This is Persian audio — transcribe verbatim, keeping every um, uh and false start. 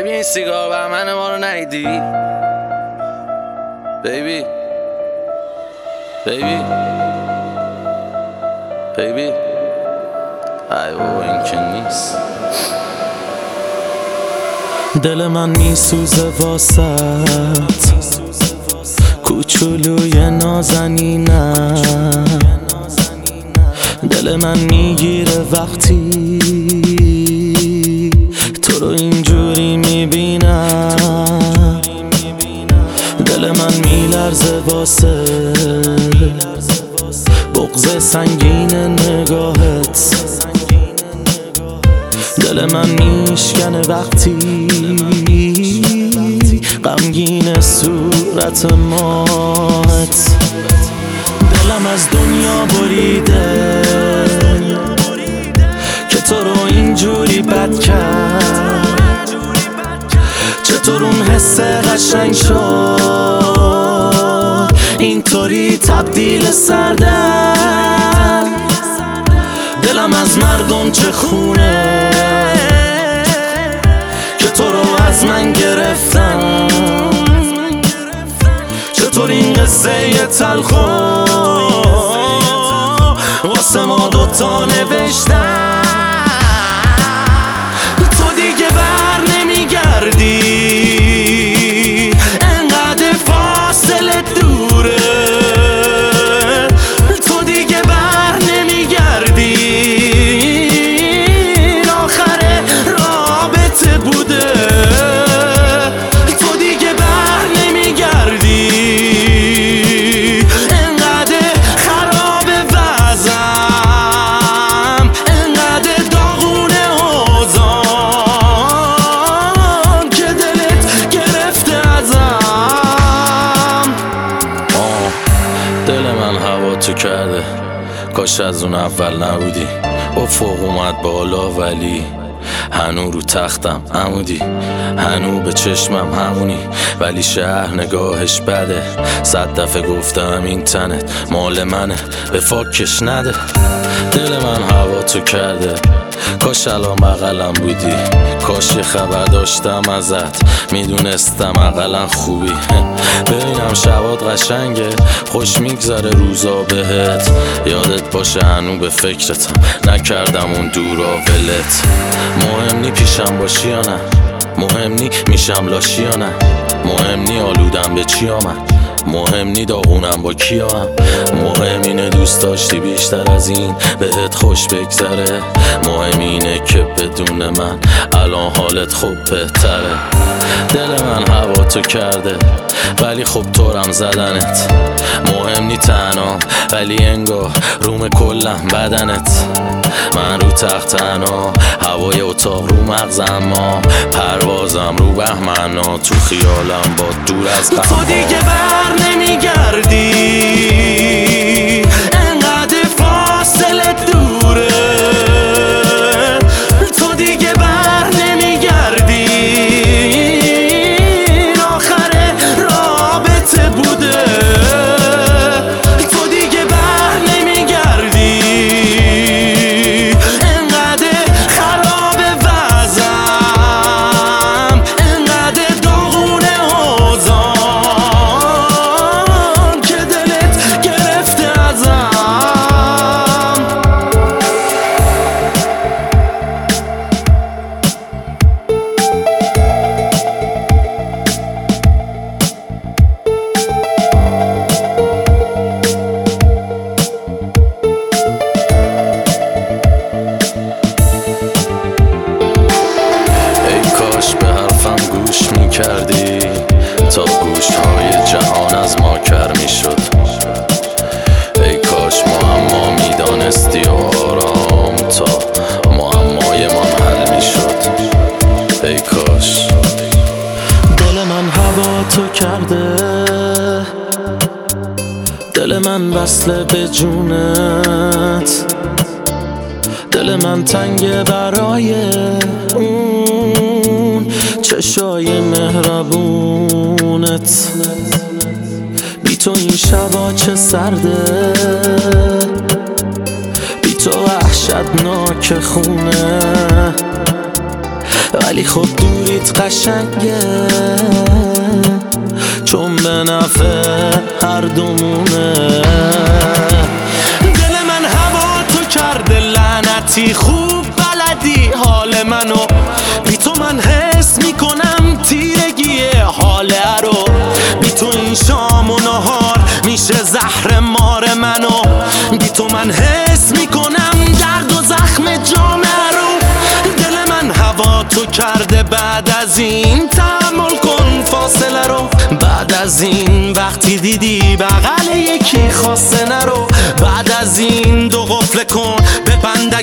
ببین سیگار بهمن ما رو ندیدی؟ بیبی بیبی بیبی ای بابا این که نیست. دل من میسوزه واسط کوچولوی نازنینم، دل من میگیره وقتی تو رو اینجوری میبینم، دل من میلرزه واسه بغض سنگین نگاهت، دل من میشکنه وقتی غمگین صورت ماهت، دلم از دنیا بریده که تو رو اینجوری بد کرد، چطور اون حس قشنگ شد اینطوری تبدیل سردن، دلم از مردم چه خونه که تو رو از من گرفتن، چطور این قصه تلخو واسه ما دوتا نوشتن، تو دیگه بر نمیگردی انقدر فاصله دوره، تو دیگه بر نمیگردی آخر رابطه بوده، تو دیگه بر نمیگردی انقدر خراب وضعم، انقدر داغونه حوضام که دلت گرفته ازم. آه دل من هوا تو کرده، کاش از اون اول نبودی، افق اومد بالا ولی هنو رو تختم عمودی، هنو به چشمم همونی ولی شهر نگاهش بده، صد دفعه گفتم این تنت مال منه به فاکش نده، دل من هوا تو کرده، کاش الان بغلم بودی، کاش یه خبر داشتم ازت میدونستم اقلا خوبی، ببینم شبات قشنگه خوش میگذره روزا بهت، یادت باشه هنو به فکرتم نکردم اون دورا ولت، مهم نی پیشم باشی یا نه، مهم نی میشم لاشی یا نه، مهم نی آلودم به چی آمد، مهم نی داغونم با کیا هم، مهم اینه دوست داشتی بیشتر از این بهت خوش بگذره، مهم اینه که بدون من الان حالت خوب بهتره، دل من هوا تو کرده ولی خب طورم زدنت، مهم نی تنها ولی انگار روم کلم بدنت، من رو تخت تنها هوای اتاق رو مغزم، ما پروازم رو بهمنا تو خیالم با دور از غم، تو دیگه بر نمیگردی انقدر فاصله دوره، تو دیگه بر نمیگردی آخر رابطه بوده، تو دیگه بر نمیگردی انقدر خراب وضعم، انقدر داغونه حوضام که دلت گرفته ازم. کردی تا گوشهای جهان از ما کر می شد، ای کاش معما می دانستی و آرام تا معمای من حل می شد، ای کاش. دل من هوا تو کرده، دل من وصله به جونت، دل من تنگه برای اون چشای مهربونت، بی تو این شبا چه سرده، بی تو وحشتناک خونه، ولی خب دوریت قشنگه، چون به نفع هر دومونه. دل من هوا تو کرده لعنتی، خوب بلدی حال منو، بی تو من حس میکنم تیرگیه حاله رو. بی تو این شام و نهار میشه زهر مار منو، بی تو من حس میکنم درد و زخم جامعه رو. دل من هوا تو کرده، بعد از این تحمل کن فاصله رو. بعد از این وقتی دیدی بغل یکی خواسته نرو، بعد از این دو قفل کن ببند